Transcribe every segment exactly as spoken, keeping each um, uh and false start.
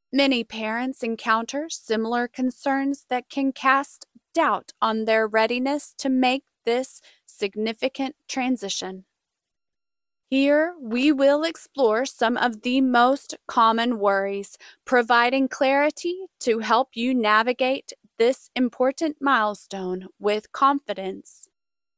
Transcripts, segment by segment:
Many parents encounter similar concerns that can cast doubt on their readiness to make this significant transition. Here, we will explore some of the most common worries, providing clarity to help you navigate this important milestone with confidence.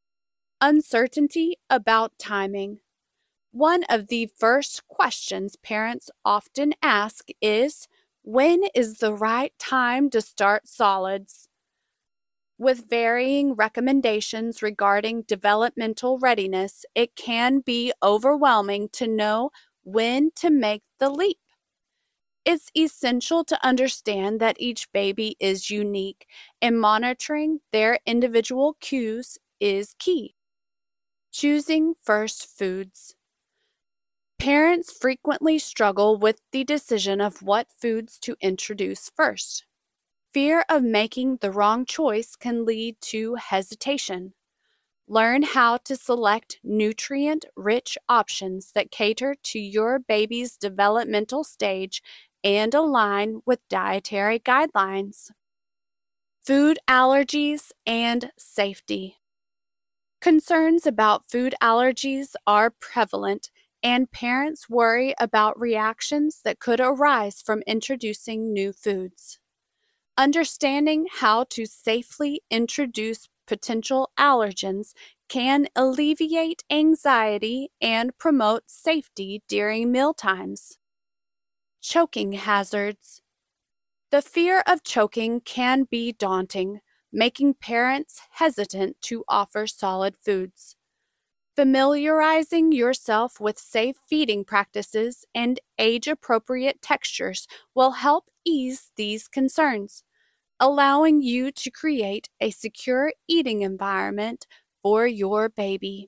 Uncertainty about timing. One of the first questions parents often ask is, when is the right time to start solids? With varying recommendations regarding developmental readiness, it can be overwhelming to know when to make the leap. It's essential to understand that each baby is unique, and monitoring their individual cues is key. Choosing first foods. Parents frequently struggle with the decision of what foods to introduce first. Fear of making the wrong choice can lead to hesitation. Learn how to select nutrient-rich options that cater to your baby's developmental stage and align with dietary guidelines. Food allergies and safety. Concerns about food allergies are prevalent, and parents worry about reactions that could arise from introducing new foods. Understanding how to safely introduce potential allergens can alleviate anxiety and promote safety during mealtimes. Choking hazards. The fear of choking can be daunting, making parents hesitant to offer solid foods. Familiarizing yourself with safe feeding practices and age-appropriate textures will help ease these concerns, allowing you to create a secure eating environment for your baby.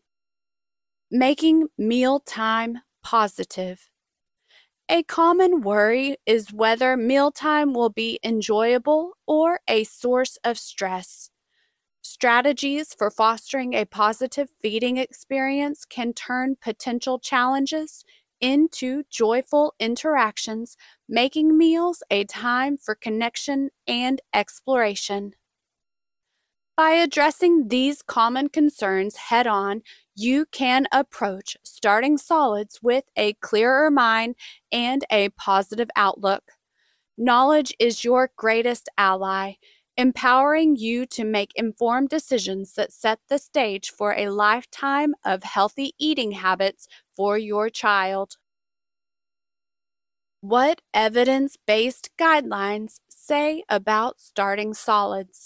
Making mealtime positive. A common worry is whether mealtime will be enjoyable or a source of stress. Strategies for fostering a positive feeding experience can turn potential challenges into joyful interactions, making meals a time for connection and exploration. By addressing these common concerns head-on, you can approach starting solids with a clearer mind and a positive outlook. Knowledge is your greatest ally, empowering you to make informed decisions that set the stage for a lifetime of healthy eating habits for your child. What evidence-based guidelines say about starting solids?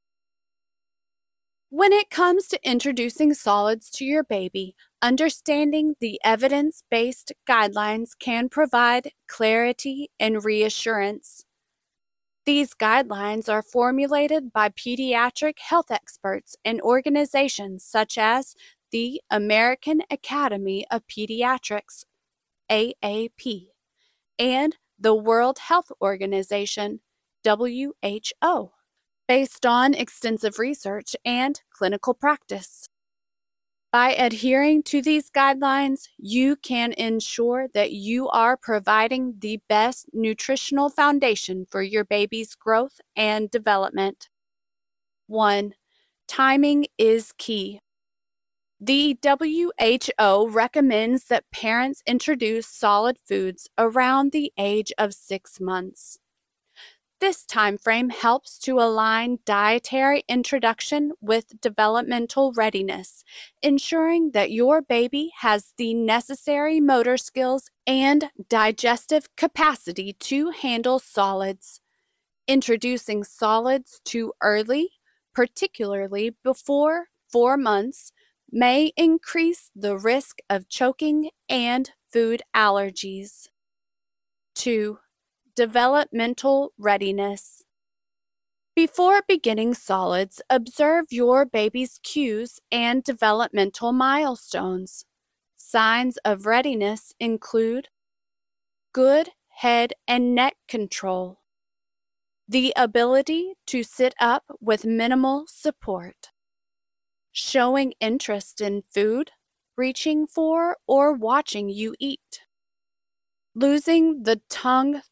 When it comes to introducing solids to your baby, understanding the evidence-based guidelines can provide clarity and reassurance. These guidelines are formulated by pediatric health experts and organizations such as the American Academy of Pediatrics, A A P, and the World Health Organization, W H O, based on extensive research and clinical practice. By adhering to these guidelines, you can ensure that you are providing the best nutritional foundation for your baby's growth and development. one. Timing is key. The W H O recommends that parents introduce solid foods around the age of six months. This time frame helps to align dietary introduction with developmental readiness, ensuring that your baby has the necessary motor skills and digestive capacity to handle solids. Introducing solids too early, particularly before four months, may increase the risk of choking and food allergies. two. Developmental readiness. Before beginning solids, observe your baby's cues and developmental milestones. Signs of readiness include good head and neck control, the ability to sit up with minimal support, showing interest in food, reaching for or watching you eat, losing the tongue